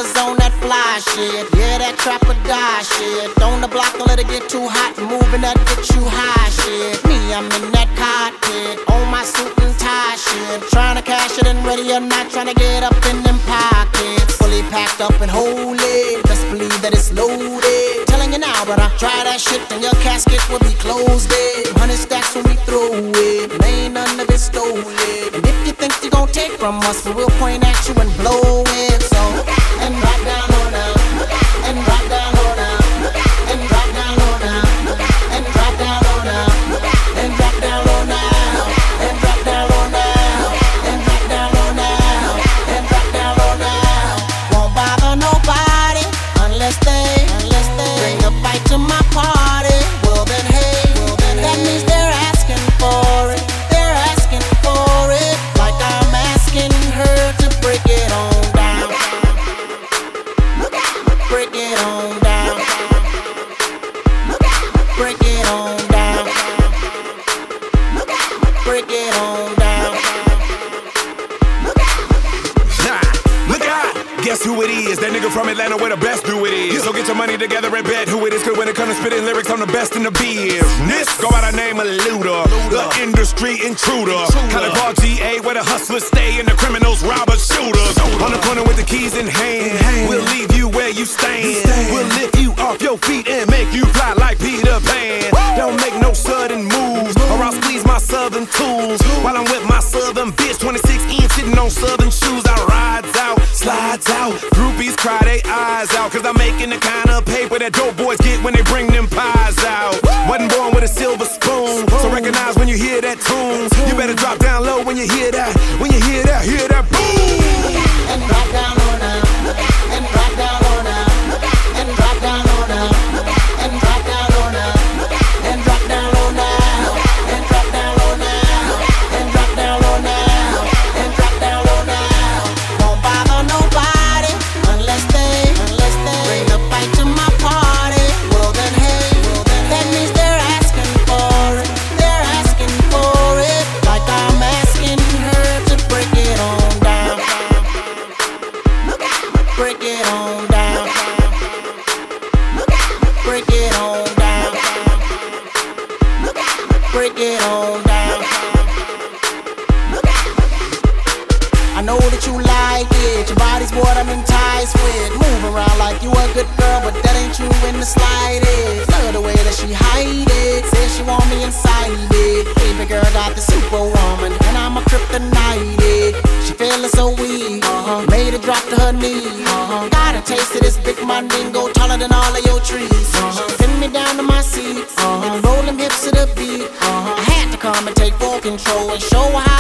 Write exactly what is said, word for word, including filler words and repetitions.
niggas on that fly shit. Yeah, that trap or die shit. On the block, don't let it get too hot. Moving that get you high shit. Me, I'm in that cockpit, on my suit and tie shit. Trying to cash it and ready or not, trying to get up in them pockets. Fully packed up and holy, best believe that it's loaded. Telling you now, brother, try that shit and your casket will be closed. Hundred stacks when we throw it, and ain't none of it stolen. And if you think you gon' take from us, we will point at you and blow it. So, and drop down on her, and drop down on her, and drop down on her, and drop down on her, and drop down on her, and drop down on her, and drop down on her, and drop down on her. Won't bother nobody unless they, unless they bring a fight to my party. Well then hey, well then that means they're asking for it. They're asking for it, like I'm asking her to break it on down. Break it on down. Break it on down. Break it on down. Look out! Guess who it is? That nigga from Atlanta where the best do it is. So get your money together and bet who it is. Cause when it comes to spitting lyrics, I'm the best in the business. Go by the name of Luda, the industry intruder. College Ball G A where the hustlers stay and the criminals robbers shooters. On the corner with the keys in hand, we'll leave you where you stand. We'll lift you off your feet and make you fly like Peter Pan. Don't make no sudden moves or I'll squeeze my southern tools. While I'm with my southern bitch, twenty-six inch sitting on southern shoes. I rides out, slides out, groupies cry they eyes out. Cause I'm making the kind of paper that dope boys get when they bring them pies out. Wasn't born with a silver spoon, so recognize when you hear that tune. You better drop down low when you hear that. When you hear that, hear that boom. And drop down on her, and drop down on her, and drop down on her, and drop down on her, and drop down on her, and drop down on her, and drop down on her, and drop down on her. Won't bother nobody unless they, unless they bring a fight to my party. Well then hey, well then that means they're asking for it. They're asking for it, like I'm asking her to break it on down. Break it on down. Break it on down. Break it on down. I know that you like it. Your body's what I'm enticed with. Move around like you a good girl, but that ain't you in the slightest. Love the way that she hide it. Says she want me inside it. Baby girl got the superwoman, and I'm a kryptonite. She feeling so weak, uh-huh. Made her drop to her knees, uh-huh. Got a taste of this big mandingo, taller than all of your trees, uh-huh. Pin me down to my seat, uh-huh. And roll them hips to the beat, uh-huh. I had to come and take full control and show her how